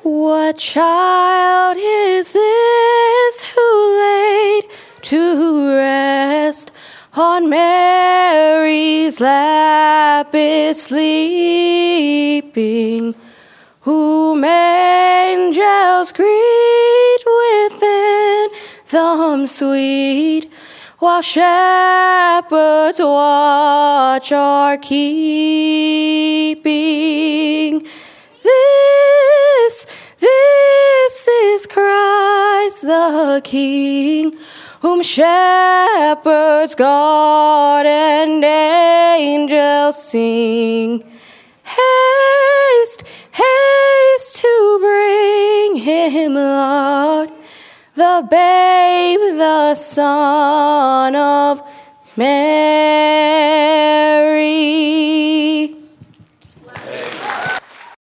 What child is this who laid to rest on Mary's lap is sleeping, whom angels greet with anthems sweet, while shepherds watch are keeping? This is Christ the King, whom shepherds guard and angels sing. Haste, haste to bring him, Lord, the babe, the Son of Mary.